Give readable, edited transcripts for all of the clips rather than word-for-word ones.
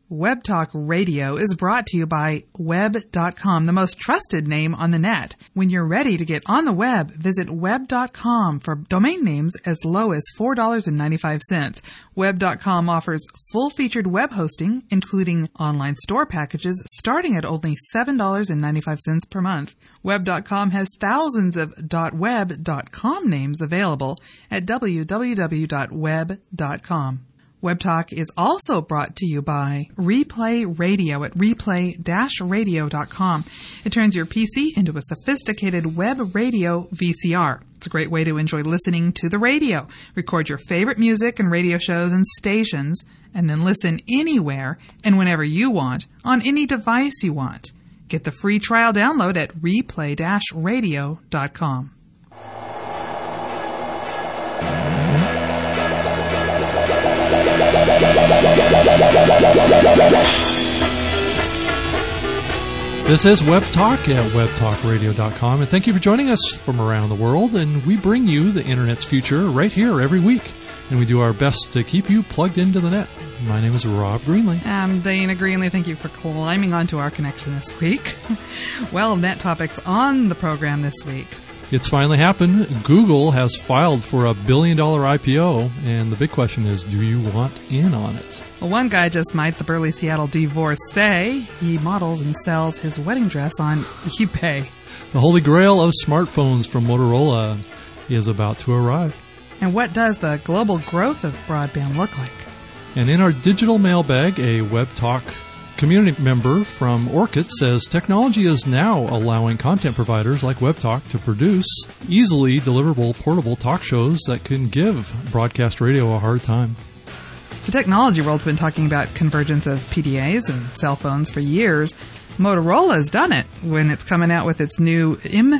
Web Talk Radio is brought to you by Web.com, the most trusted name on the net. When you're ready to get on the web, visit Web.com for domain names as low as $4.95. Web.com offers full-featured web hosting, including online store packages, starting at only $7.95 per month. Web.com has thousands of .web.com names available at www.web.com. WebTalk is also brought to you by Replay Radio at replay-radio.com. It turns your PC into a sophisticated web radio VCR. It's a great way to enjoy listening to the radio. Record your favorite music and radio shows and stations, and then listen anywhere and whenever you want on any device you want. Get the free trial download at replay-radio.com. This is Web Talk at webtalkradio.com, and thank you for joining us from around the world. And we bring you the Internet's future right here every week, and we do our best to keep you plugged into the net. My name is Rob Greenlee. I'm Dana Greenlee. Thank you for climbing onto our connection this week. Well, net topics on the program this week. It's finally happened. Google has filed for a $1 billion IPO, and the big question is, do you want in on it? Well, one guy just might, the burly Seattle divorcee. He models and sells his wedding dress on eBay. The holy grail of smartphones from Motorola is about to arrive. And what does the global growth of broadband look like? And in our digital mailbag, a Web Talk community member from Orchid says technology is now allowing content providers like WebTalk to produce easily deliverable portable talk shows that can give broadcast radio a hard time. The technology world's been talking about convergence of PDAs and cell phones for years. Motorola's done it when it's coming out with its new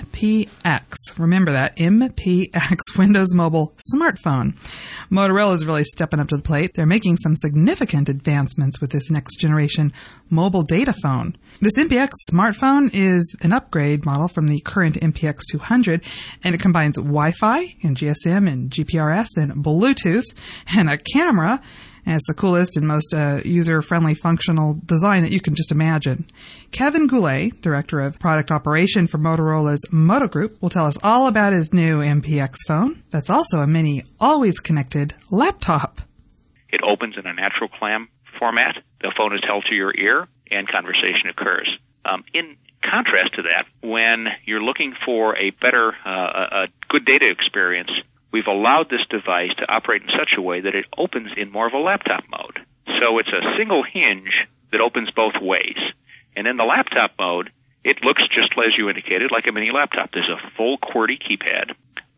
MPX. Remember that, MPX Windows Mobile smartphone. Motorola's really stepping up to the plate. They're making some significant advancements with this next generation mobile data phone. This MPX smartphone is an upgrade model from the current MPX 200, and it combines Wi-Fi and GSM and GPRS and Bluetooth and a camera. And it's the coolest and most user-friendly functional design that you can just imagine. Kevin Goulet, Director of Product Operation for Motorola's Moto Group, will tell us all about his new MPX phone. That's also a mini, always-connected laptop. It opens in a natural clam format. The phone is held to your ear, and conversation occurs. In contrast to that, when you're looking for a better, a good data experience, we've allowed this device to operate in such a way that it opens in more of a laptop mode. So it's a single hinge that opens both ways. And in the laptop mode, it looks just as you indicated, like a mini laptop. There's a full QWERTY keypad.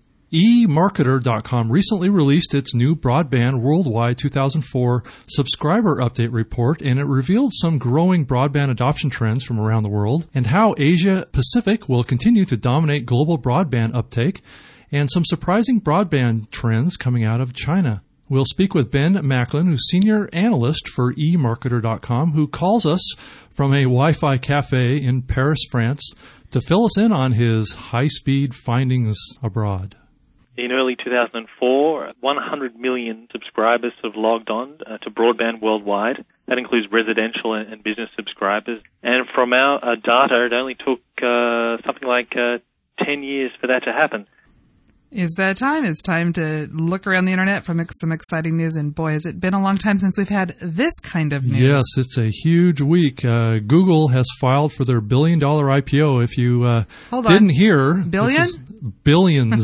eMarketer.com recently released its new Broadband Worldwide 2004 subscriber update report, and it revealed some growing broadband adoption trends from around the world and how Asia Pacific will continue to dominate global broadband uptake, and some surprising broadband trends coming out of China. We'll speak with Ben Macklin, who's Senior Analyst for eMarketer.com, who calls us from a Wi-Fi cafe in Paris, France, to fill us in on his high-speed findings abroad. In early 2004, 100 million subscribers have logged on to broadband worldwide. That includes residential and business subscribers. And from our data, it only took something like 10 years for that to happen. Is that time? It's time to look around the internet for some exciting news. And boy, has it been a long time since we've had this kind of news. Yes, it's a huge week. Google has filed for their $1 billion IPO. If you didn't hear... Billion? Billions.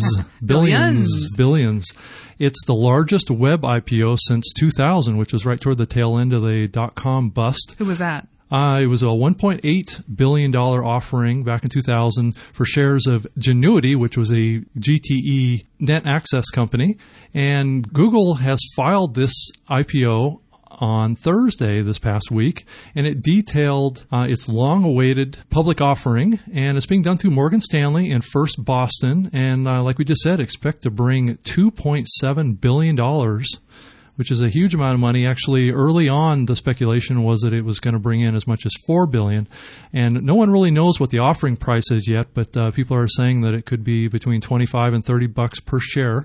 Billions. It's the largest web IPO since 2000, which was right toward the tail end of the dot-com bust. Who was that? It was a $1.8 billion offering back in 2000 for shares of Genuity, which was a GTE net access company. And Google has filed this IPO on Thursday this past week, and it detailed its long-awaited public offering, and it's being done through Morgan Stanley and First Boston. And like we just said, expect to bring $2.7 billion, which is a huge amount of money. Actually, early on, the speculation was that it was going to bring in as much as $4 billion. And no one really knows what the offering price is yet, but people are saying that it could be between $25 and $30 per share.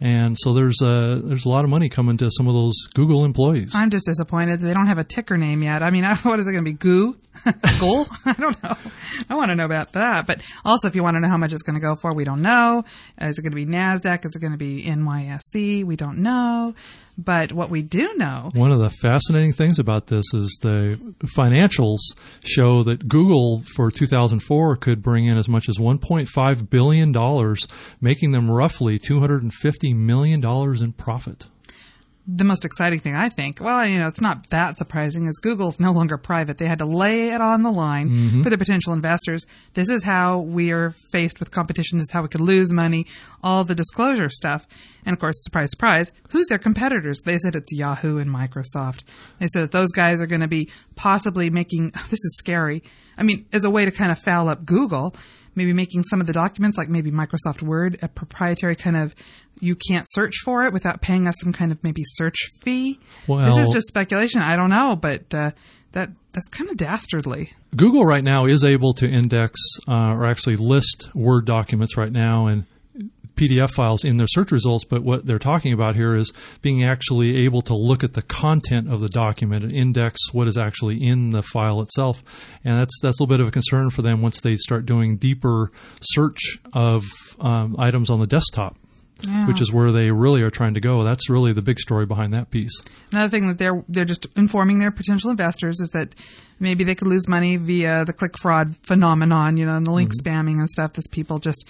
And so there's a lot of money coming to some of those Google employees. I'm just disappointed they don't have a ticker name yet. I mean, what is it going to be? Goo? Goal? I don't know. I want to know about that. But also, if you want to know how much it's going to go for, we don't know. Is it going to be NASDAQ? Is it going to be NYSE? We don't know. But what we do know... One of the fascinating things about this is the financials show that Google for 2004 could bring in as much as $1.5 billion, making them roughly $250 million in profit. The most exciting thing, I think, well, it's not that surprising, is Google's no longer private. They had to lay it on the line for the potential investors. This is how we are faced with competition. This is how we could lose money, all the disclosure stuff. And, of course, surprise, surprise, who's their competitors? They said it's Yahoo and Microsoft. They said that those guys are going to be possibly making, this is scary, I mean, as a way to kind of foul up Google, maybe making some of the documents, like maybe Microsoft Word, a proprietary kind of, you can't search for it without paying us some kind of maybe search fee. Well, this is just speculation. I don't know, but that's kind of dastardly. Google right now is able to index or actually list Word documents right now and PDF files in their search results, but what they're talking about here is being actually able to look at the content of the document and index what is actually in the file itself. And that's a little bit of a concern for them once they start doing deeper search of items on the desktop. Yeah. Which is where they really are trying to go. That's really the big story behind that piece. Another thing that they're just informing their potential investors is that maybe they could lose money via the click fraud phenomenon, and the link spamming and stuff. This people just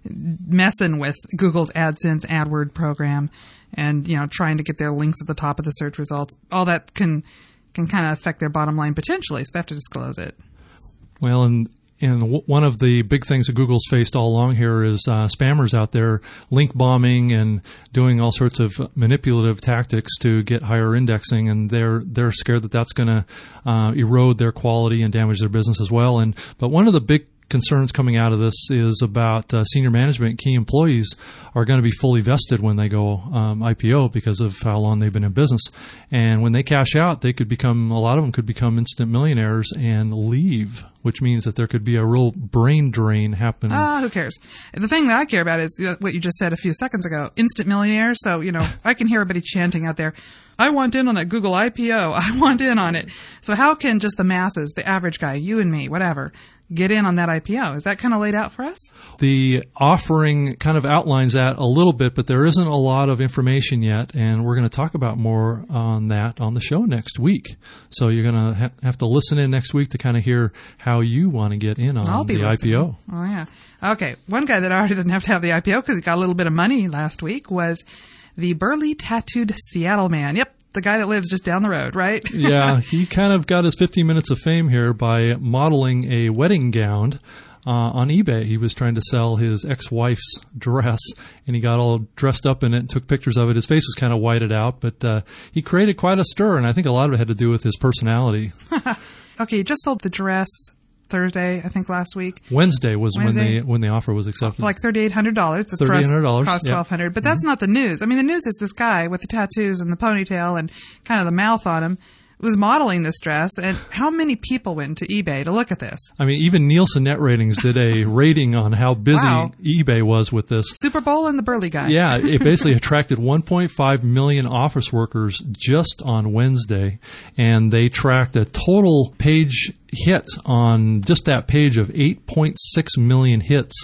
messing with Google's AdSense AdWord program and, trying to get their links at the top of the search results. All that can kind of affect their bottom line potentially, so they have to disclose it. Well, and one of the big things that Google's faced all along here is spammers out there link bombing and doing all sorts of manipulative tactics to get higher indexing, and they're scared that that's going to erode their quality and damage their business as well. But one of the big concerns coming out of this is about senior management. Key employees are going to be fully vested when they go IPO because of how long they've been in business. And when they cash out, a lot of them could become instant millionaires and leave, which means that there could be a real brain drain happening. Who cares? The thing that I care about is what you just said a few seconds ago, instant millionaires. So, I can hear everybody chanting out there, I want in on that Google IPO. I want in on it. So how can just the masses, the average guy, you and me, whatever, get in on that IPO? Is that kind of laid out for us? The offering kind of outlines that a little bit, but there isn't a lot of information yet, and we're going to talk about more on that on the show next week. So you're going to have to listen in next week to kind of hear how you want to get in on the IPO. Oh, yeah. Okay. One guy that already didn't have to have the IPO because he got a little bit of money last week was the burly tattooed Seattle man. Yep. The guy that lives just down the road, right? Yeah. He kind of got his 15 minutes of fame here by modeling a wedding gown on eBay. He was trying to sell his ex-wife's dress, and he got all dressed up in it and took pictures of it. His face was kind of whited out, but he created quite a stir, and I think a lot of it had to do with his personality. Okay, he just sold the dress Thursday, I think last week. Wednesday was when the offer was accepted. Like $3,800. The dress cost $1,200. But that's not the news. I mean, the news is this guy with the tattoos and the ponytail and kind of the mouth on him was modeling this dress, and how many people went to eBay to look at this? I mean, even Nielsen Net Ratings did a rating on how busy eBay was with this. Super Bowl and the burly guy. Yeah, it basically attracted 1.5 million office workers just on Wednesday, and they tracked a total page hit on just that page of 8.6 million hits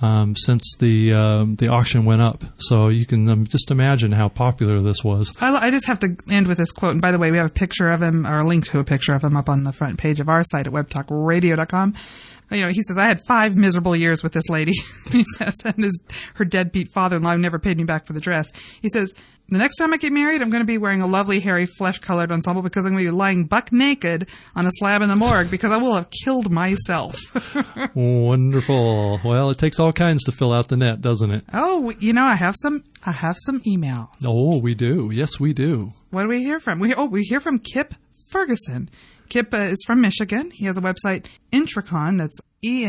since the auction went up. So you can just imagine how popular this was. I just have to end with this quote. And by the way, we have a picture of him, or a link to a picture of him up on the front page of our site at webtalkradio.com. He says, I had 5 miserable years with this lady. He says, and her deadbeat father-in-law never paid me back for the dress. He says, the next time I get married, I'm going to be wearing a lovely, hairy, flesh-colored ensemble because I'm going to be lying buck naked on a slab in the morgue because I will have killed myself. Wonderful. Well, it takes all kinds to fill out the net, doesn't it? Oh, I have some email. Oh, we do. Yes, we do. What do we hear from? We hear from Kip Ferguson. Kip is from Michigan. He has a website, Entrecon, that's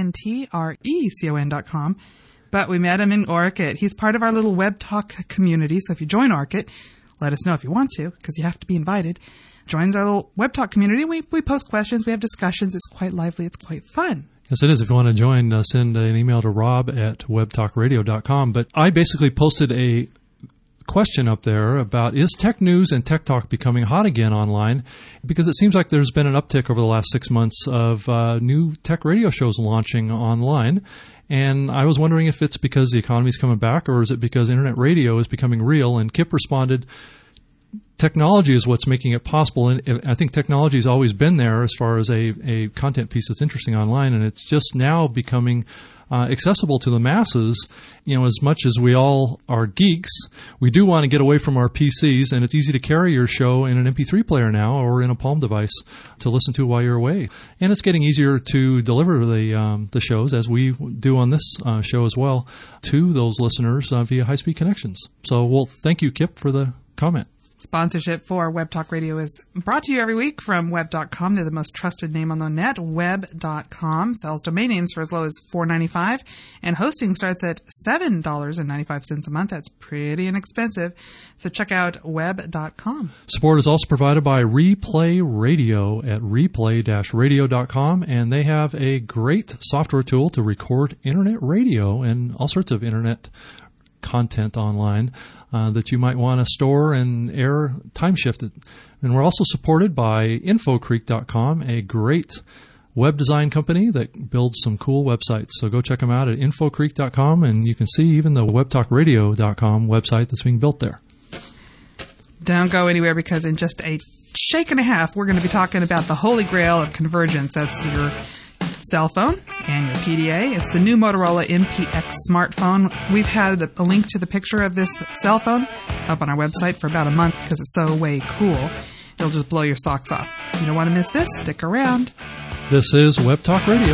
ENTRECON.com. But we met him in Orkut. He's part of our little Web Talk community. So if you join Orkut, let us know if you want to, because you have to be invited. Join our little Web Talk community. We post questions. We have discussions. It's quite lively. It's quite fun. Yes, it is. If you want to join, send an email to rob@webtalkradio.com. But I basically posted a question up there about, is tech news and tech talk becoming hot again online? Because it seems like there's been an uptick over the last 6 months of new tech radio shows launching online. And I was wondering if it's because the economy's coming back, or is it because internet radio is becoming real? And Kip responded, technology is what's making it possible. And I think technology has always been there as far as a content piece that's interesting online, and it's just now becoming accessible to the masses. As much as we all are geeks, we do want to get away from our PCs, and it's easy to carry your show in an MP3 player now or in a Palm device to listen to while you're away. And it's getting easier to deliver the shows, as we do on this show as well, to those listeners via high-speed connections. So, well, thank you, Kip, for the comment. Sponsorship for Web Talk Radio is brought to you every week from Web.com. They're the most trusted name on the net. Web.com sells domain names for as low as $4.95, and hosting starts at $7.95 a month. That's pretty inexpensive. So check out Web.com. Support is also provided by Replay Radio at replay-radio.com, and they have a great software tool to record internet radio and all sorts of internet content online that you might want to store and air time shifted. And we're also supported by Infocreek.com, a great web design company that builds some cool websites. So go check them out at Infocreek.com, and you can see even the WebTalkRadio.com website that's being built there. Don't go anywhere, because in just a shake and a half, we're going to be talking about the holy grail of convergence. That's your cell phone and your PDA. It's the new Motorola MPX smartphone. We've had a link to the picture of this cell phone up on our website for about a month because it's so way cool. It'll just blow your socks off. You don't want to miss this. Stick around. This is Web Talk Radio.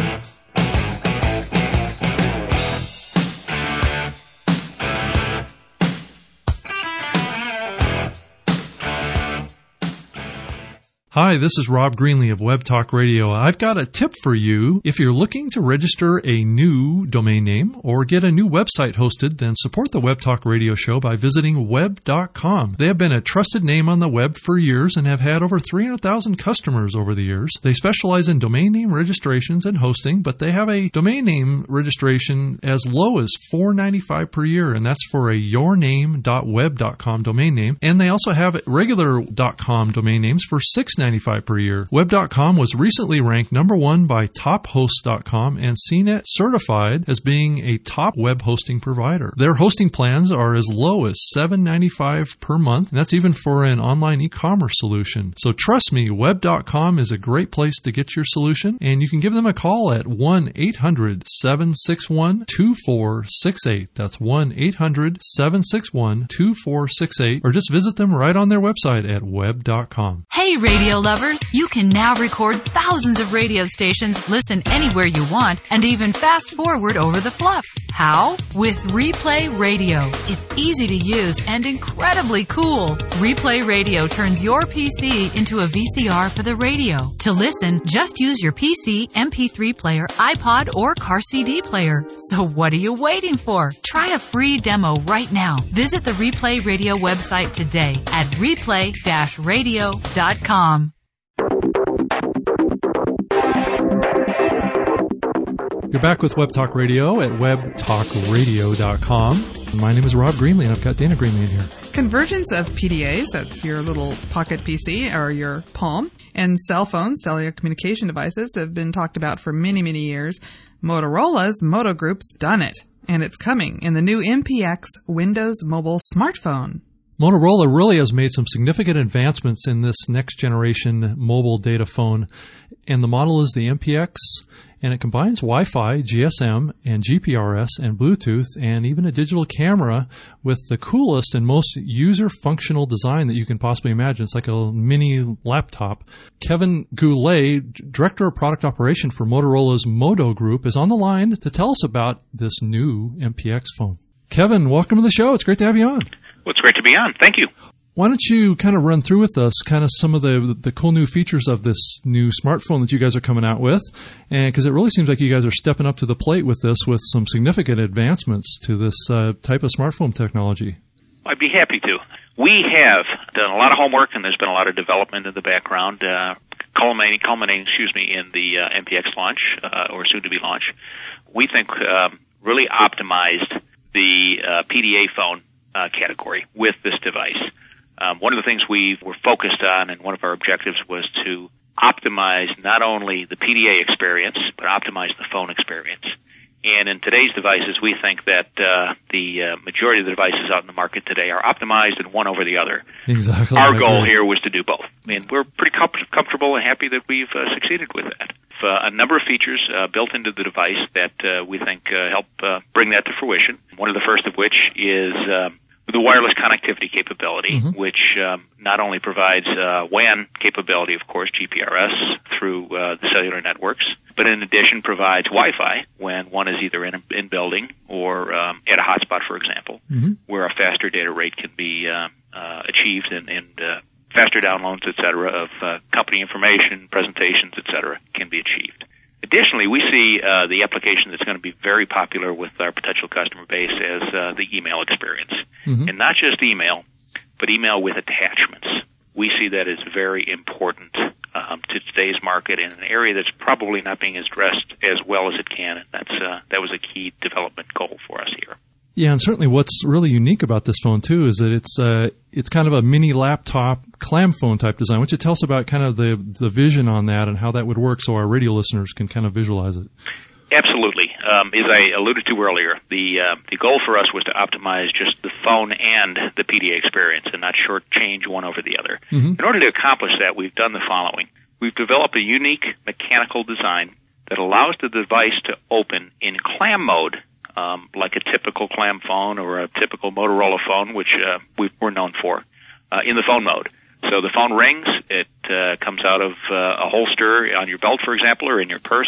Hi, this is Rob Greenlee of Web Talk Radio. I've got a tip for you. If you're looking to register a new domain name or get a new website hosted, then support the Web Talk Radio show by visiting Web.com. They have been a trusted name on the web for years and have had over 300,000 customers over the years. They specialize in domain name registrations and hosting, but they have a domain name registration as low as $4.95 per year, and that's for a yourname.web.com domain name. And they also have regular .com domain names for $6.95 per year. Web.com was recently ranked number 1 by TopHost.com and CNET certified as being a top web hosting provider. Their hosting plans are as low as $7.95 per month, and that's even for an online e-commerce solution. So trust me, Web.com is a great place to get your solution, and you can give them a call at 1-800-761-2468. That's 1-800-761-2468, or just visit them right on their website at Web.com. Hey, radio lovers, you can now record thousands of radio stations, listen anywhere you want, and even fast forward over the fluff. How? With Replay Radio. It's easy to use and incredibly cool. Replay Radio turns your PC into a VCR for the radio. To listen, just use your PC, MP3 player, iPod, or car CD player. So what are you waiting for? Try a free demo right now. Visit the Replay Radio website today at replay-radio.com. You're back with Web Talk Radio at webtalkradio.com. My name is Rob Greenlee, and I've got Dana Greenlee in here. Convergence of PDAs, that's your little pocket PC or your Palm, and cell phones, cellular communication devices, have been talked about for many, many years. Motorola's Moto Group's done it, and it's coming in the new MPX Windows Mobile smartphone. Motorola really has made some significant advancements in this next generation mobile data phone, and the model is the MPX, and it combines Wi-Fi, GSM, and GPRS, and Bluetooth, and even a digital camera with the coolest and most user-functional design that you can possibly imagine. It's like a mini laptop. Kevin Goulet, Director of Product Operation for Motorola's Moto Group, is on the line to tell us about this new MPX phone. Kevin, welcome to the show. It's great to have you on. Well, it's great to be on. Thank you. Why don't you kind of run through with us kind of some of the cool new features of this new smartphone that you guys are coming out with, and because it really seems like you guys are stepping up to the plate with this with some significant advancements to this type of smartphone technology. I'd be happy to. We have done a lot of homework, and there's been a lot of development in the background, culminating in the MPX launch, or soon-to-be launch. We think really optimized the PDA phone category with this device. One of the things we were focused on, and one of our objectives, was to optimize not only the PDA experience, but optimize the phone experience. And in today's devices, we think that the majority of the devices out in the market today are optimized and one over the other. Exactly. Our goal here was to do both. And we're pretty comfortable and happy that we've succeeded with that. A number of features built into the device that we think help bring that to fruition. One of the first of which is the wireless connectivity capability, which not only provides WAN capability, of course, GPRS through the cellular networks, but in addition provides Wi-Fi when one is either in building or at a hotspot, for example, where a faster data rate can be achieved and faster downloads, et cetera, of company information, presentations, et cetera, can be achieved. Additionally, we see the application that's going to be very popular with our potential customer base as the email experience. And not just email, but email with attachments. We see that as very important to today's market in an area that's probably not being addressed as well as it can, and that was a key development goal for us here. Yeah, and certainly what's really unique about this phone, too, is that it's kind of a mini laptop clam phone type design. Why don't you tell us about kind of the vision on that and how that would work so our radio listeners can kind of visualize it? Absolutely. As I alluded to earlier, the goal for us was to optimize just the phone and the PDA experience and not shortchange one over the other. In order to accomplish that, we've done the following. We've developed a unique mechanical design that allows the device to open in clam mode, like a typical clam phone or a typical Motorola phone, which we're known for, in the phone mode. So the phone rings, it comes out of a holster on your belt, for example, or in your purse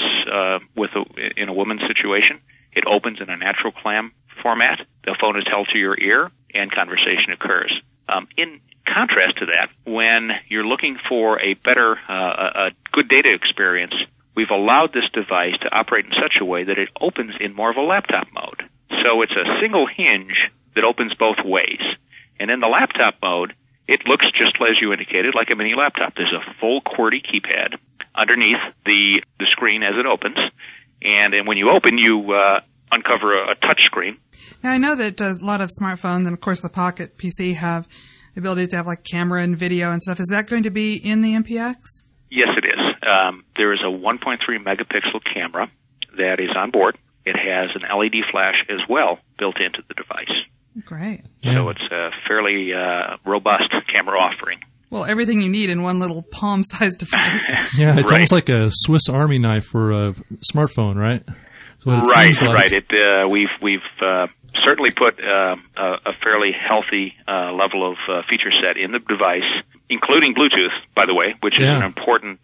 in a woman's situation. It opens in a natural clam format. The phone is held to your ear, and conversation occurs. In contrast to that, when you're looking for a better, a good data experience, we've allowed this device to operate in such a way that it opens in more of a laptop mode. So it's a single hinge that opens both ways. And in the laptop mode, it looks just as you indicated, like a mini laptop. There's a full QWERTY keypad underneath the screen as it opens. And when you open, you uncover a touch screen. Now, I know that a lot of smartphones and, of course, the Pocket PC have abilities to have, like, camera and video and stuff. Is that going to be in the MPX? Yes, it is. There is a 1.3 megapixel camera that is on board. It has an LED flash as well built into the device. Great. So it's a fairly robust camera offering. Well, everything you need in one little palm-sized device. Yeah, it's almost like a Swiss Army knife for a smartphone, right? That's what it seems like. Right. We've certainly put a fairly healthy level of feature set in the device, including Bluetooth, by the way, which is an important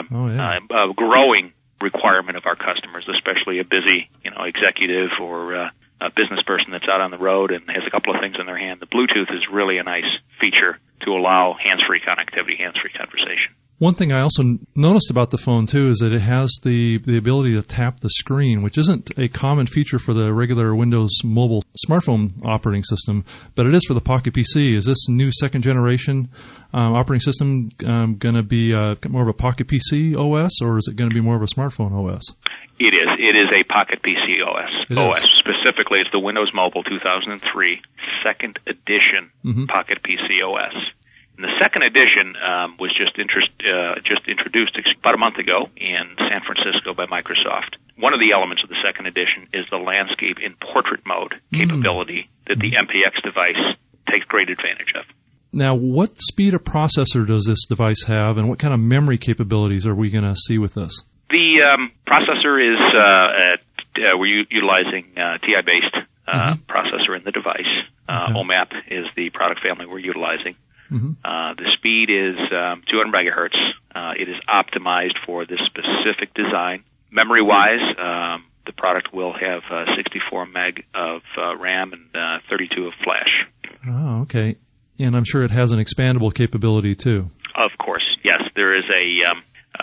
growing requirement of our customers, especially a busy executive or a business person that's out on the road and has a couple of things in their hand. The Bluetooth is really a nice feature to allow hands-free connectivity, hands-free conversation. One thing I also noticed about the phone, too, is that it has the ability to tap the screen, which isn't a common feature for the regular Windows mobile smartphone operating system, but it is for the Pocket PC. Is this new second-generation operating system going to be more of a Pocket PC OS, or is it going to be more of a smartphone OS? It is. It is a Pocket PC OS. Specifically, it's the Windows Mobile 2003 second edition Pocket PC OS. And the second edition was just introduced about a month ago in San Francisco by Microsoft. One of the elements of the second edition is the landscape in portrait mode capability that the MPX device takes great advantage of. Now, what speed of processor does this device have, and what kind of memory capabilities are we going to see with this? The processor is we're utilizing TI-based processor in the device. OMAP is the product family we're utilizing. The speed is 200 megahertz. It is optimized for this specific design. Memory-wise, the product will have 64 meg of RAM and 32 of flash. Oh, okay. And I'm sure it has an expandable capability, too. Of course, yes. There is a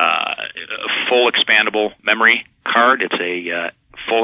full expandable memory card. It's a full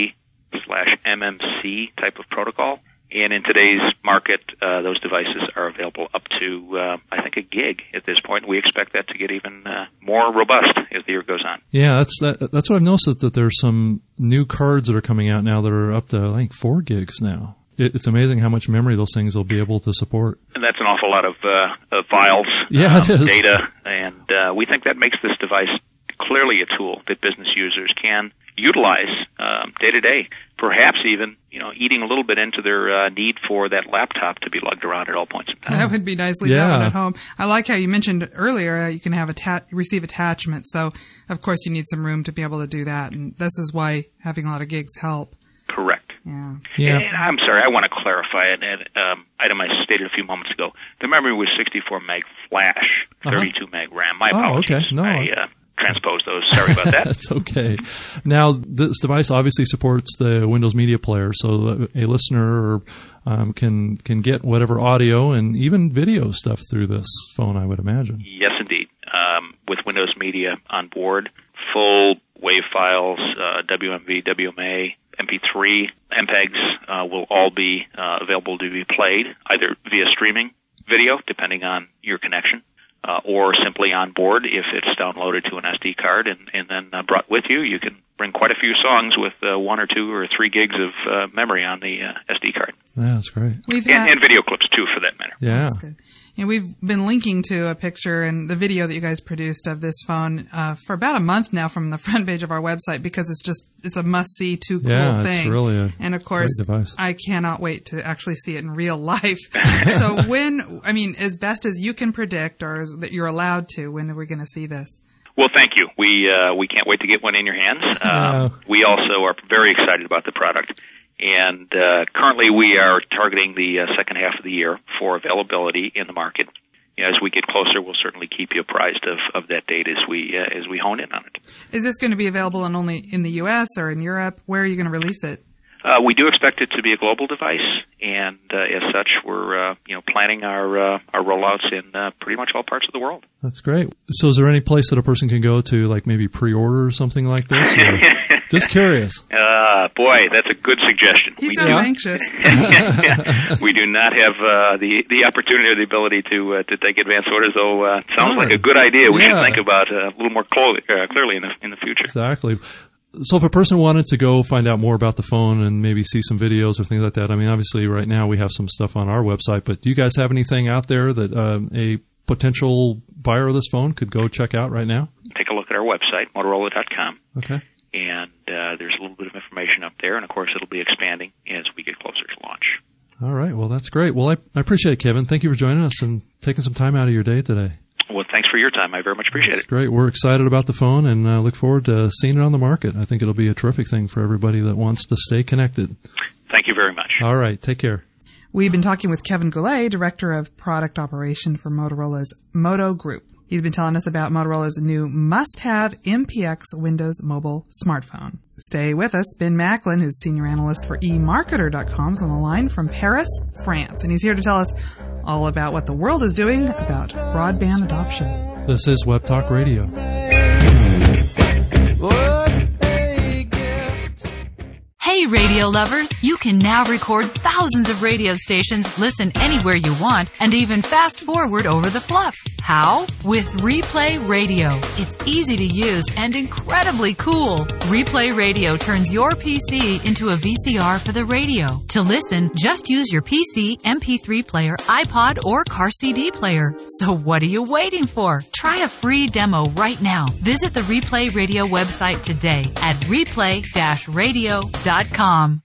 SD/MMC type of protocol. And in today's market, those devices are available up to, I think, a gig at this point. We expect that to get even more robust as the year goes on. Yeah, that's what I've noticed, that there's some new cards that are coming out now that are up to, I think, 4 gigs now. It's amazing how much memory those things will be able to support. And that's an awful lot of files, it is. data, and we think that makes this device clearly a tool that business users can utilize day to day, perhaps even eating a little bit into their need for that laptop to be lugged around at all points in time. That would be nice leaving that one at home. I like how you mentioned earlier you can have receive attachments. So, of course, you need some room to be able to do that, and this is why having a lot of gigs help. Correct. Yeah. And I'm sorry, I want to clarify an item I stated a few moments ago. The memory was 64 meg flash, 32 meg RAM. My apologies. Oh, okay. No, I transposed those. Sorry about that. That's okay. Now, this device obviously supports the Windows Media Player, so a listener can get whatever audio and even video stuff through this phone, I would imagine. Yes, indeed. With Windows Media on board, full WAV files, WMV, WMA, MP3, MPEGs will all be available to be played either via streaming video, depending on your connection, or simply on board if it's downloaded to an SD card and then brought with you. You can bring quite a few songs with 1 or 2 or 3 gigs of memory on the SD card. Yeah, that's great. And video clips, too, for that matter. Yeah. That's good. We've been linking to a picture and the video that you guys produced of this phone for about a month now from the front page of our website because it's a must-see, too cool thing. Yeah, it's really a and of course, great device. I cannot wait to actually see it in real life. So as best as you can predict or that you're allowed to, when are we going to see this? Well, thank you. We can't wait to get one in your hands. We also are very excited about the product. And currently we are targeting the second half of the year for availability in the market. As we get closer, we'll certainly keep you apprised of that date as we hone in on it. Is this going to be available only in the U.S. or in Europe? Where are you going to release it? We do expect it to be a global device, and as such, we're planning our rollouts in pretty much all parts of the world. That's great. So, is there any place that a person can go to, like maybe pre-order or something like this? Or just curious. Boy, that's a good suggestion. He sounds anxious. We do not have the opportunity or the ability to take advance orders, though. Sounds like a good idea. We should think about a little more clearly in the future. Exactly. So if a person wanted to go find out more about the phone and maybe see some videos or things like that, I mean, obviously right now we have some stuff on our website, but do you guys have anything out there that a potential buyer of this phone could go check out right now? Take a look at our website, Motorola.com. Okay. And there's a little bit of information up there, and of course it'll be expanding as we get closer to launch. All right. Well, that's great. Well, I appreciate it, Kevin. Thank you for joining us and taking some time out of your day today. Well, thanks for your time. I very much appreciate it. Great. We're excited about the phone and look forward to seeing it on the market. I think it'll be a terrific thing for everybody that wants to stay connected. Thank you very much. All right. Take care. We've been talking with Kevin Goulet, Director of Product Operation for Motorola's Moto Group. He's been telling us about Motorola's new must-have MPX Windows mobile smartphone. Stay with us. Ben Macklin, who's Senior Analyst for eMarketer.com, is on the line from Paris, France, and he's here to tell us all about what the world is doing about broadband adoption. This is Web Talk Radio. Hey, radio lovers! You can now record thousands of radio stations, listen anywhere you want, and even fast forward over the fluff. How? With Replay Radio. It's easy to use and incredibly cool. Replay Radio turns your PC into a VCR for the radio. To listen, just use your PC, MP3 player, iPod, or car CD player. So what are you waiting for? Try a free demo right now. Visit the Replay Radio website today at replay-radio.com.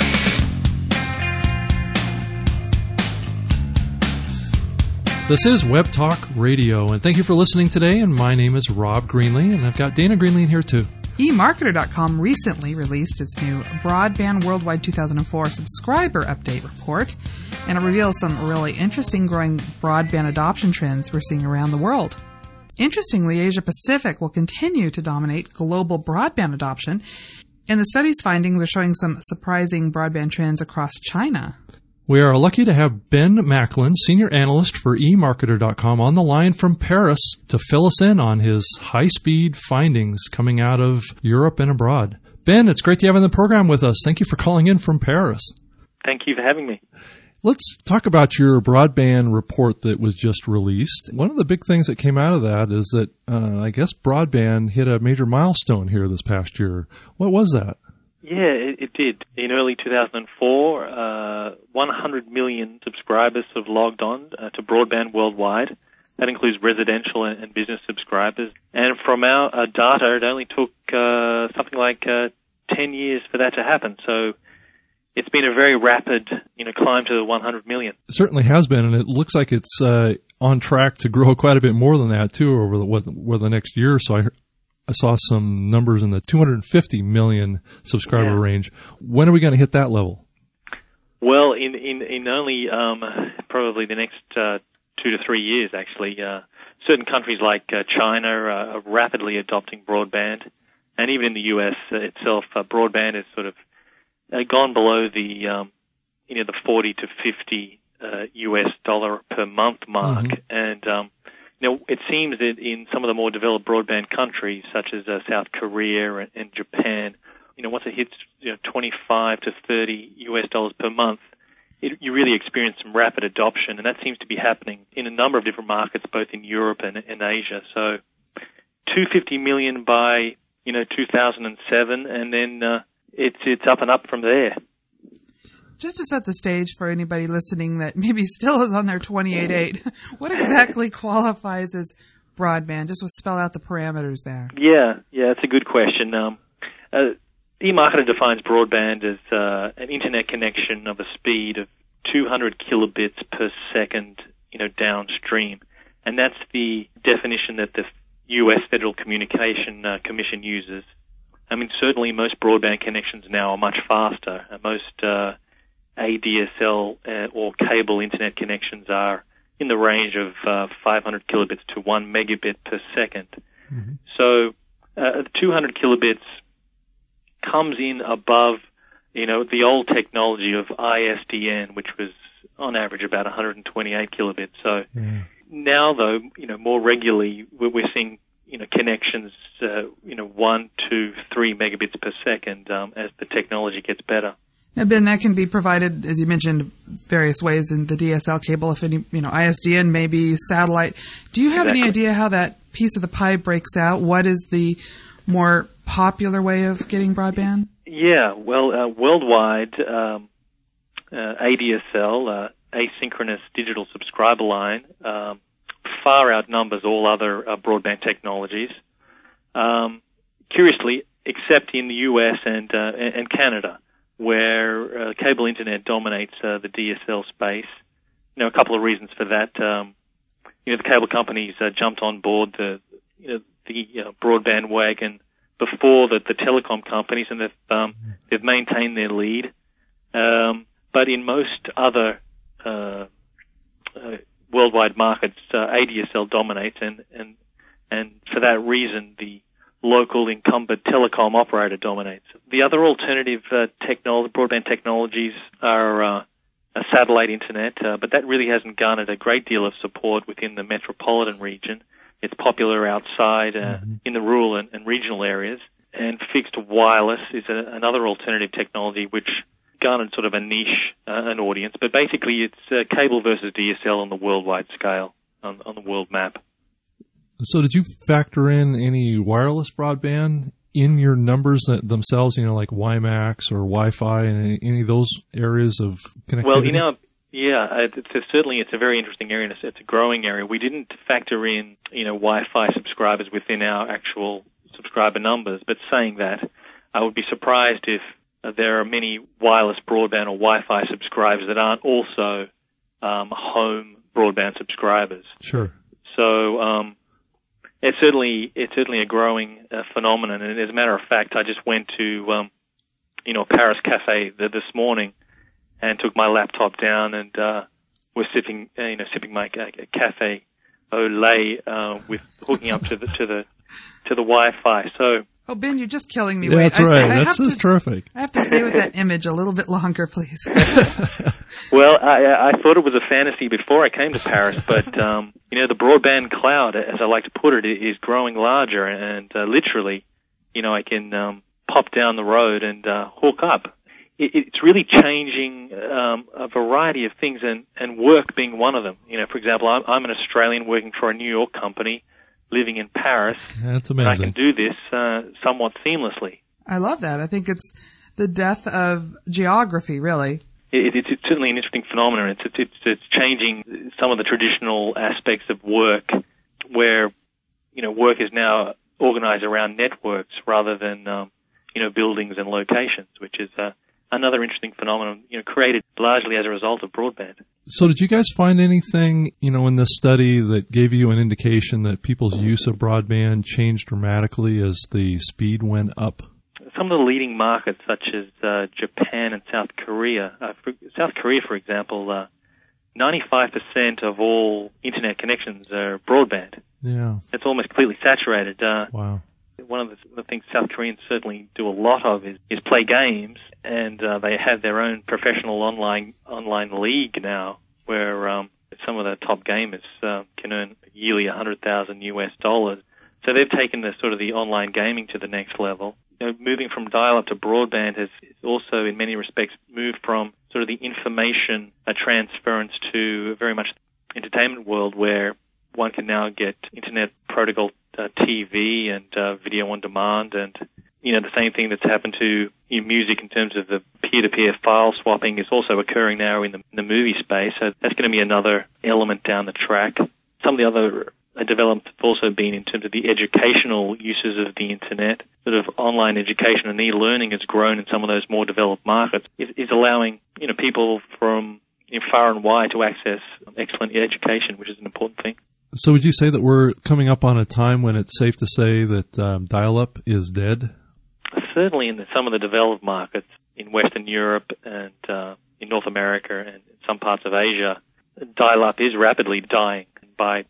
This is Web Talk Radio, and thank you for listening today, and my name is Rob Greenlee, and I've got Dana Greenlee here too. eMarketer.com recently released its new Broadband Worldwide 2004 subscriber update report, and it reveals some really interesting growing broadband adoption trends we're seeing around the world. Interestingly, Asia Pacific will continue to dominate global broadband adoption, and the study's findings are showing some surprising broadband trends across China. We are lucky to have Ben Macklin, Senior Analyst for eMarketer.com, on the line from Paris to fill us in on his high-speed findings coming out of Europe and abroad. Ben, it's great to have you on the program with us. Thank you for calling in from Paris. Thank you for having me. Let's talk about your broadband report that was just released. One of the big things that came out of that is that I guess broadband hit a major milestone here this past year. What was that? Yeah, it did. In early 2004, 100 million subscribers have logged on to broadband worldwide. That includes residential and business subscribers. And from our data, it only took something like 10 years for that to happen. So it's been a very rapid, climb to the 100 million. It certainly has been, and it looks like it's on track to grow quite a bit more than that too over the next year or so. I saw some numbers in the 250 million subscriber range. When are we going to hit that level? Well, in only probably the next 2 to 3 years, actually. Certain countries like China are rapidly adopting broadband, and even in the U.S. itself, broadband has sort of gone below the the 40 to 50 US dollar per month mark, and it seems that in some of the more developed broadband countries, such as South Korea and Japan, once it hits 25 to 30 US dollars per month, you really experience some rapid adoption, and that seems to be happening in a number of different markets, both in Europe and Asia. So, 250 million by 2007, and then it's up and up from there. Just to set the stage for anybody listening that maybe still is on their 28.8, what exactly qualifies as broadband? Just spell out the parameters there. Yeah, it's a good question. eMarketer defines broadband as an internet connection of a speed of 200 kilobits per second, downstream, and that's the definition that the U.S. Federal Communication Commission uses. I mean, certainly most broadband connections now are much faster. Most ADSL or cable internet connections are in the range of 500 kilobits to 1 megabit per second. Mm-hmm. So 200 kilobits comes in above, the old technology of ISDN, which was on average about 128 kilobits. So now, though, more regularly we're seeing, connections, 1, 2, 3 megabits per second as the technology gets better. Now, Ben, that can be provided, as you mentioned, various ways in the DSL cable. If any, ISDN, maybe satellite. Do you have any idea how that piece of the pie breaks out? What is the more popular way of getting broadband? Yeah, well, worldwide, ADSL, asynchronous digital subscriber line, far outnumbers all other broadband technologies. Curiously, except in the U.S. and Canada, where cable internet dominates the DSL space. A couple of reasons for that. The cable companies jumped on board the broadband wagon before the telecom companies, and they've maintained their lead. But in most other worldwide markets, ADSL dominates, and for that reason, the local incumbent telecom operator dominates. The other alternative broadband technologies are satellite internet, but that really hasn't garnered a great deal of support within the metropolitan region. It's popular outside in the rural and regional areas. And fixed wireless is another alternative technology which garnered sort of a niche, an audience. But basically it's cable versus DSL on the worldwide scale, on the world map. So did you factor in any wireless broadband in your numbers themselves, like WiMAX or Wi-Fi and any of those areas of connectivity? Well, it's a very interesting area, and it's a growing area. We didn't factor in, Wi-Fi subscribers within our actual subscriber numbers, but saying that, I would be surprised if there are many wireless broadband or Wi-Fi subscribers that aren't also home broadband subscribers. Sure. So it's certainly a growing phenomenon, and as a matter of fact, I just went to a Paris cafe this morning and took my laptop down and was sipping my cafe au lait with hooking up to the Wi-Fi. So. Oh, Ben, you're just killing me. Yeah, Wait, that's right. That's terrific. I have to stay with that image a little bit longer, please. Well, I thought it was a fantasy before I came to Paris, but the broadband cloud, as I like to put it, is growing larger, and literally, I can pop down the road and hook up. It's really changing a variety of things, and work being one of them. For example, I'm an Australian working for a New York company, living in Paris. That's amazing. And I can do this somewhat seamlessly. I love that. I think the death of geography, really. It's certainly an interesting phenomenon. It's changing some of the traditional aspects of work, where work is now organized around networks rather than buildings and locations, which is another interesting phenomenon, created largely as a result of broadband. So did you guys find anything, in this study that gave you an indication that people's use of broadband changed dramatically as the speed went up? Some of the leading markets, such as Japan and South Korea. South Korea, for example, 95% of all internet connections are broadband. Yeah. It's almost completely saturated. Wow. One of the things South Koreans certainly do a lot of is play games, and they have their own professional online league now, where some of the top gamers can earn yearly $100,000. So they've taken the online gaming to the next level. Moving from dial-up to broadband has also, in many respects, moved from sort of the information transference to very much the entertainment world, where one can now get internet protocol TV and video on demand, and the same thing that's happened to music in terms of the peer-to-peer file swapping is also occurring now in the movie space. So that's going to be another element down the track. Some of the other developments have also been in terms of the educational uses of the internet. Sort of online education and e-learning has grown in some of those more developed markets. Is allowing people from far and wide to access excellent education, which is an important thing. So would you say that we're coming up on a time when it's safe to say that dial-up is dead? Certainly in some of the developed markets in Western Europe and in North America and in some parts of Asia, dial-up is rapidly dying. By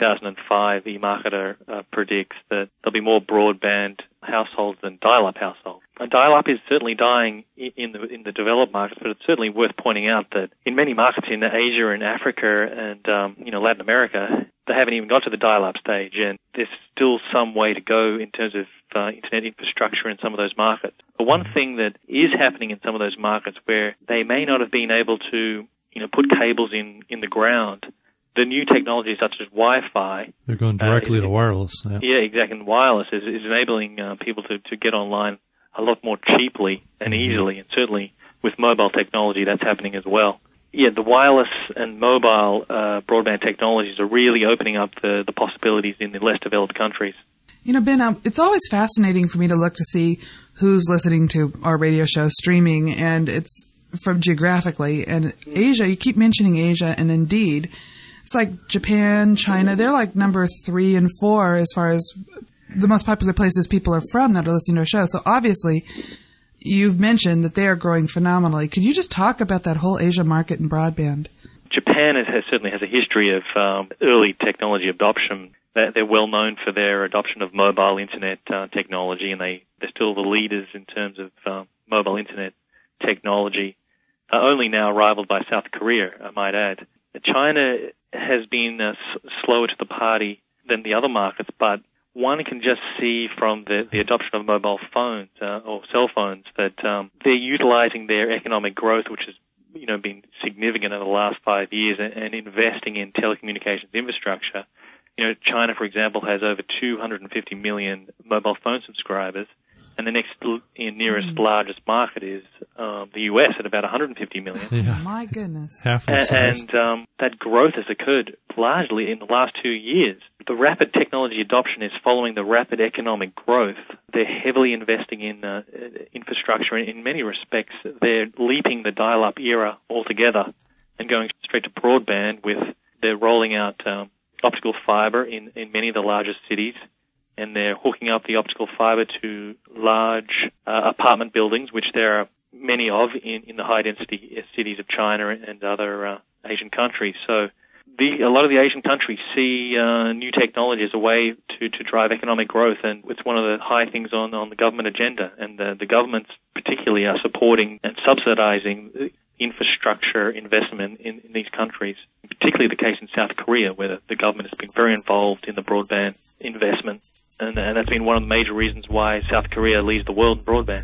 2005, eMarketer predicts that there'll be more broadband households than dial-up households. Dial-up is certainly dying in the developed markets, but it's certainly worth pointing out that in many markets in Asia and Africa and Latin America, they haven't even got to the dial-up stage, and there's still some way to go in terms of internet infrastructure in some of those markets. But one thing that is happening in some of those markets where they may not have been able to put cables in the ground, the new technologies such as Wi-Fi... They're going directly to wireless. Yeah, exactly. And wireless is enabling people to get online a lot more cheaply and easily, and certainly with mobile technology that's happening as well. Yeah, the wireless and mobile broadband technologies are really opening up the possibilities in the less developed countries. Ben, it's always fascinating for me to look to see who's listening to our radio show streaming, and it's from geographically. And Asia, you keep mentioning Asia, and indeed... It's like Japan, China, they're like number 3 and 4 as far as the most popular places people are from that are listening to our show. So obviously, you've mentioned that they are growing phenomenally. Could you just talk about that whole Asia market in broadband? Japan certainly has a history of early technology adoption. They're well known for their adoption of mobile internet technology, and they're still the leaders in terms of mobile internet technology, only now rivaled by South Korea, I might add. China has been slower to the party than the other markets, but one can just see from the adoption of mobile phones or cell phones that they're utilizing their economic growth, which has been significant over the last 5 years, and investing in telecommunications infrastructure. China, for example, has over 250 million mobile phone subscribers, and the next nearest largest market is the U.S. at about 150 million. Yeah. My goodness. Half the size. And that growth has occurred largely in the last 2 years. The rapid technology adoption is following the rapid economic growth. They're heavily investing in infrastructure. In many respects, they're leaping the dial-up era altogether and going straight to broadband. They're rolling out optical fiber in many of the largest cities, and they're hooking up the optical fiber to large apartment buildings, which there are many of in the high-density cities of China and other Asian countries. So a lot of the Asian countries see new technology as a way to drive economic growth, and it's one of the high things on the government agenda. And the governments particularly are supporting and subsidizing infrastructure investment in these countries, particularly the case in South Korea, where the government has been very involved in the broadband investment. And that's been one of the major reasons why South Korea leads the world in broadband.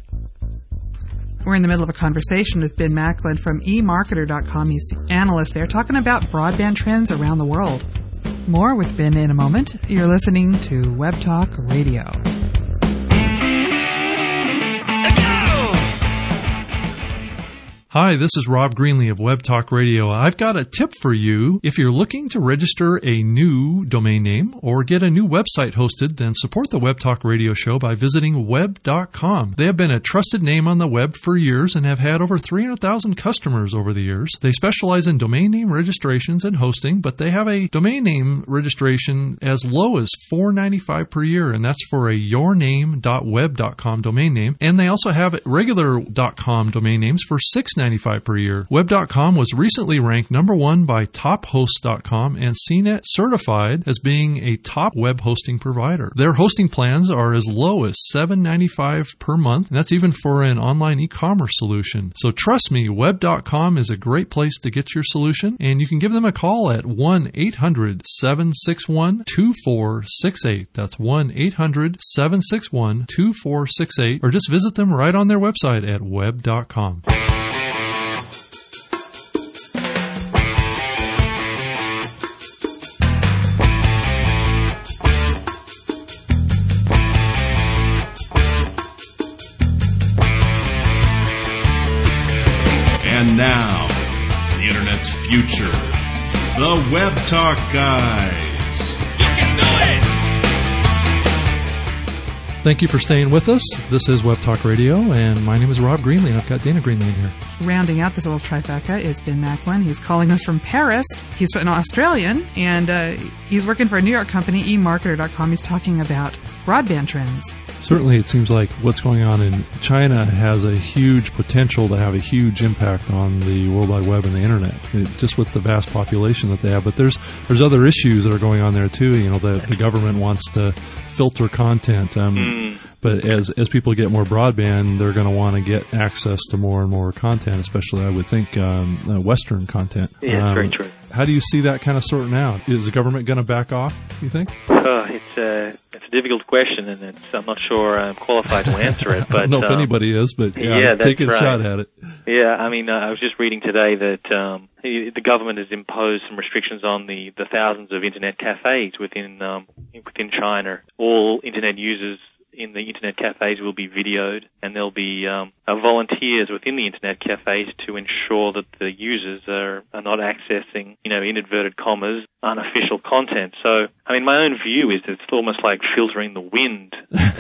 We're in the middle of a conversation with Ben Macklin from eMarketer.com. He's the analyst there, talking about broadband trends around the world. More with Ben in a moment. You're listening to Web Talk Radio. Hi, this is Rob Greenlee of Web Talk Radio. I've got a tip for you. If you're looking to register a new domain name or get a new website hosted, then support the Web Talk Radio show by visiting web.com. They have been a trusted name on the web for years and have had over 300,000 customers over the years. They specialize in domain name registrations and hosting, but they have a domain name registration as low as $4.95 per year, and that's for a yourname.web.com domain name. And they also have regular .com domain names for $6.95 per year. Web.com was recently ranked number 1 by TopHost.com and CNET certified as being a top web hosting provider. Their hosting plans are as low as $7.95 per month, and that's even for an online e-commerce solution. So trust me, Web.com is a great place to get your solution, and you can give them a call at 1-800-761-2468. That's 1-800-761-2468, or just visit them right on their website at web.com. And now, the Internet's future, the Web Talk Guys. You can do it! Thank you for staying with us. This is Web Talk Radio, and my name is Rob Greenlee, and I've got Dana Greenlee here. Rounding out this little trifecta is Ben Macklin. He's calling us from Paris. He's an Australian, and he's working for a New York company, eMarketer.com. He's talking about broadband trends. Certainly, it seems like what's going on in China has a huge potential to have a huge impact on the World Wide Web and the Internet, just with the vast population that they have. But there's other issues that are going on there too. You know, the government wants to filter content, but as people get more broadband, they're going to want to get access to more and more content, especially, I would think, Western content. Yeah, it's very true. How do you see that kind of sorting out? Is the government going to back off, you think? It's a difficult question, and I'm not sure I'm qualified to answer it. But I don't know if anybody is, but take a shot at it. Yeah, I mean, I was just reading today that the government has imposed some restrictions on the thousands of internet cafes within China. All internet users in the internet cafes will be videoed, and there'll be volunteers within the internet cafes to ensure that the users are not accessing, in inverted commas, unofficial content. So, I mean, my own view is that it's almost like filtering the wind.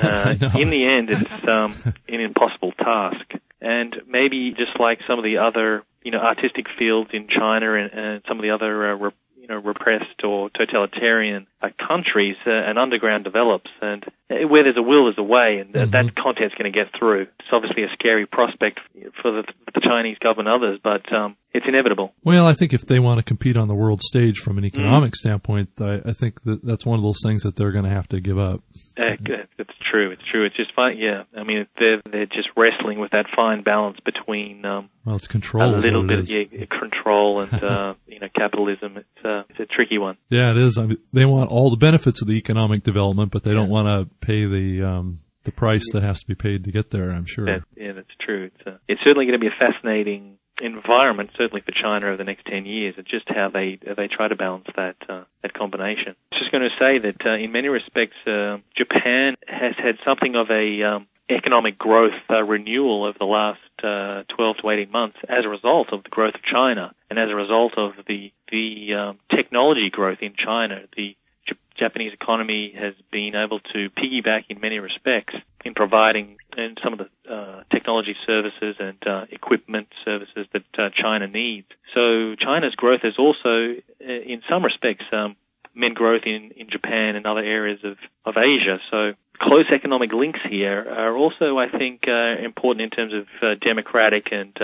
In the end, it's an impossible task. And maybe just like some of the other, artistic fields in China and some of the other repressed or totalitarian countries, an underground develops, and where there's a will, there's a way, and that content's going to get through. It's obviously a scary prospect for the Chinese government and others, but it's inevitable. Well, I think if they want to compete on the world stage from an economic standpoint, I think that's one of those things that they're going to have to give up. It's true. It's true. It's just fine. Yeah, I mean, they're just wrestling with that fine balance between it's control. A little bit control and capitalism. It's a tricky one. Yeah, it is. I mean, they want all the benefits of the economic development, but they don't want to pay the price that has to be paid to get there, I'm sure. That's true. It's certainly going to be a fascinating environment, certainly for China over the next 10 years, and just how they try to balance that combination. I was just going to say that in many respects, Japan has had something of a economic growth renewal over the last 12 to 18 months as a result of the growth of China and as a result of the technology growth in China. The Japanese economy has been able to piggyback in many respects in providing some of the technology services and equipment services that China needs. So China's growth has also, in some respects, meant growth in Japan and other areas of Asia. So close economic links here are also, I think, important in terms of democratic and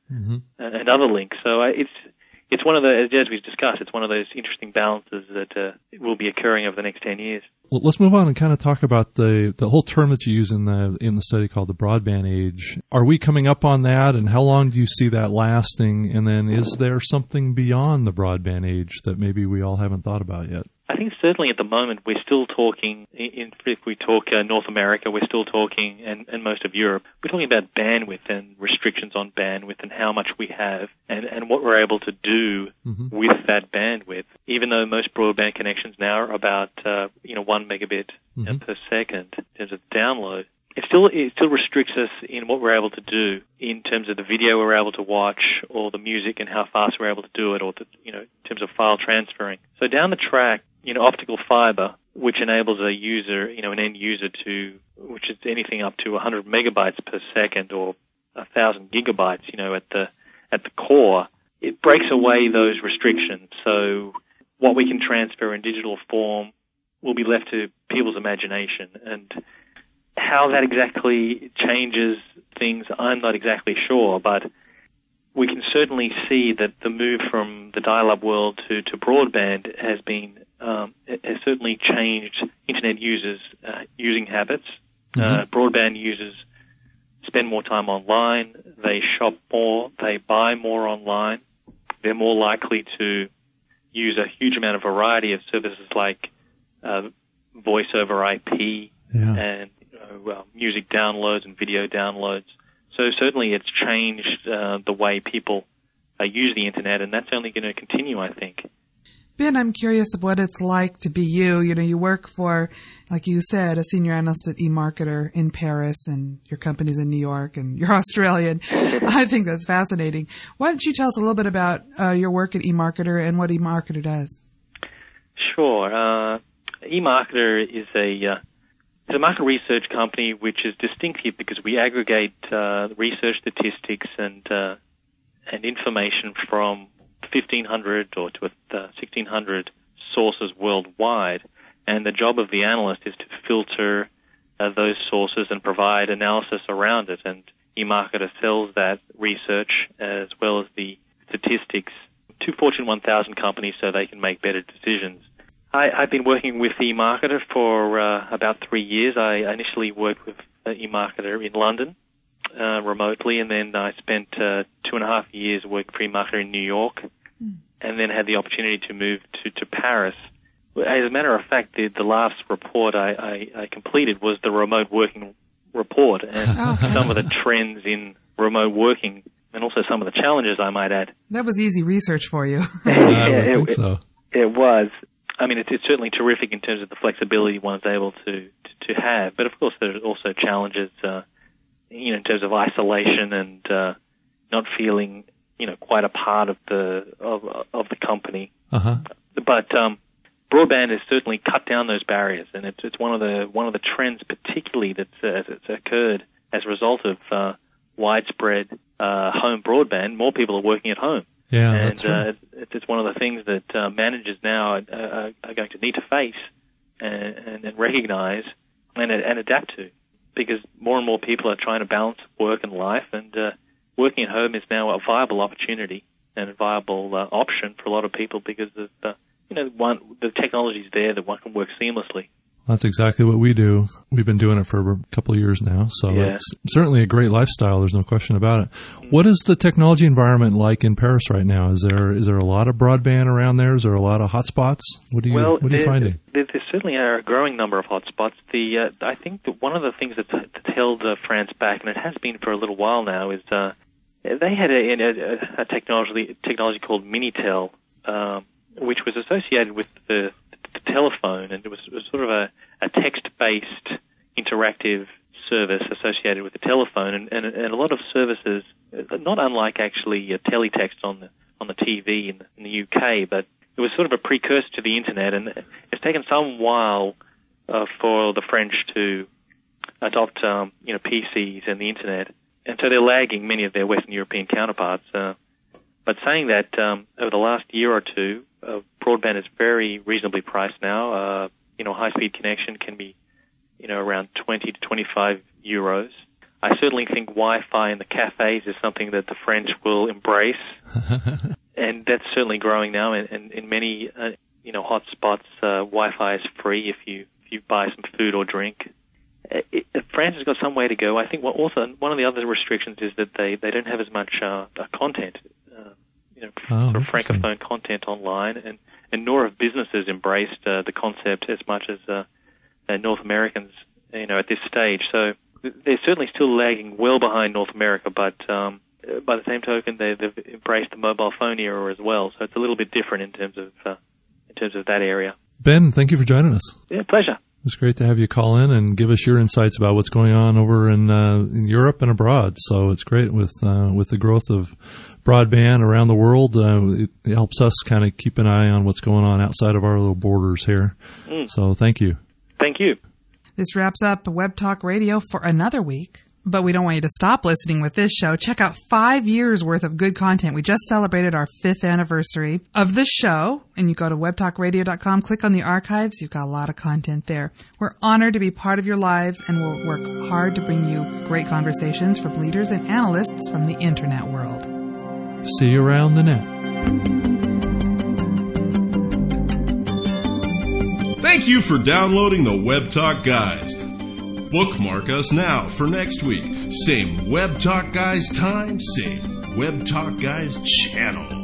other links. So it's one of the, as we've discussed, it's one of those interesting balances that will be occurring over the next 10 years. Well, let's move on and kind of talk about the whole term that you use in the study called the broadband age. Are we coming up on that, and how long do you see that lasting? And then is there something beyond the broadband age that maybe we all haven't thought about yet? I think certainly at the moment we're still talking, if we talk North America, we're still talking, and most of Europe, we're talking about bandwidth and restrictions on bandwidth and how much we have and what we're able to do with that bandwidth. Even though most broadband connections now are about 1 megabit per second in terms of download, it still restricts us in what we're able to do in terms of the video we're able to watch, or the music and how fast we're able to do it, or in terms of file transferring. So down the track, optical fiber, which enables a user, an end user which is anything up to 100 megabytes per second or 1,000 gigabytes, at the core, it breaks away those restrictions. So what we can transfer in digital form will be left to people's imagination. And how that exactly changes things, I'm not exactly sure, but we can certainly see that the move from the dial-up world to broadband has certainly changed Internet users' using habits. Broadband users spend more time online, they shop more, they buy more online, they're more likely to use a huge amount of variety of services like voice over IP and music downloads and video downloads. So certainly it's changed the way people use the Internet, and that's only going to continue, I think. Ben, I'm curious of what it's like to be you. You work for, like you said, a senior analyst at eMarketer in Paris, and your company's in New York, and you're Australian. I think that's fascinating. Why don't you tell us a little bit about your work at eMarketer and what eMarketer does? Sure. eMarketer is a market research company which is distinctive because we aggregate research statistics and information from 1,500 or to 1,600 sources worldwide, and the job of the analyst is to filter those sources and provide analysis around it. And eMarketer sells that research as well as the statistics to Fortune 1000 companies so they can make better decisions. I've been working with eMarketer for about 3 years. I initially worked with eMarketer in London remotely, and then I spent 2.5 years working for eMarketer in New York, and then had the opportunity to move to Paris. As a matter of fact, the last report I completed was the remote working report, and some of the trends in remote working, and also some of the challenges, I might add. That was easy research for you. I think so. It was. I mean, it's certainly terrific in terms of the flexibility one's able to have, but of course there are also challenges, in terms of isolation and not feeling, quite a part of the company. But broadband has certainly cut down those barriers, and it's one of the trends, particularly that's occurred as a result of widespread home broadband. More people are working at home. Yeah, and that's right. It's one of the things that managers now are going to need to face and recognize and adapt to, because more and more people are trying to balance work and life, and working at home is now a viable opportunity and a viable option for a lot of people because of the technology's there that one can work seamlessly. That's exactly what we do. We've been doing it for a couple of years now, so It's certainly a great lifestyle. There's no question about it. What is the technology environment like in Paris right now? Is there a lot of broadband around there? Is there a lot of hotspots? What are you finding? There certainly are a growing number of hotspots. I think that one of the things that's held France back, and it has been for a little while now, is they had a technology called Minitel, which was associated with the telephone, and it was sort of a text-based interactive service associated with the telephone, and a lot of services, not unlike actually teletext on the TV in the UK, but it was sort of a precursor to the internet, and it's taken some while for the French to adopt PCs and the internet, and so they're lagging many of their Western European counterparts. But saying that, over the last year or two, broadband is very reasonably priced now. High-speed connection can be, around 20 to 25 euros. I certainly think Wi-Fi in the cafes is something that the French will embrace, and that's certainly growing now. And in many, hotspots, Wi-Fi is free if you buy some food or drink. France has got some way to go. I think also one of the other restrictions is that they don't have as much content. Sort of francophone content online, and nor have businesses embraced the concept as much as North Americans, at this stage. So they're certainly still lagging well behind North America, but by the same token, they've embraced the mobile phone era as well. So it's a little bit different in terms of that area. Ben, thank you for joining us. Yeah, pleasure. It's great to have you call in and give us your insights about what's going on over in Europe and abroad. So it's great with the growth of broadband around the world. It helps us kind of keep an eye on what's going on outside of our little borders here. So thank you. Thank you. This wraps up Web Talk Radio for another week. But we don't want you to stop listening with this show. Check out 5 years worth of good content. We just celebrated our 5th anniversary of this show. And you go to webtalkradio.com, click on the archives. You've got a lot of content there. We're honored to be part of your lives, and we'll work hard to bring you great conversations from leaders and analysts from the internet world. See you around the net. Thank you for downloading the Web Talk Guys. Bookmark us now for next week. Same Web Talk Guys time, same Web Talk Guys channel.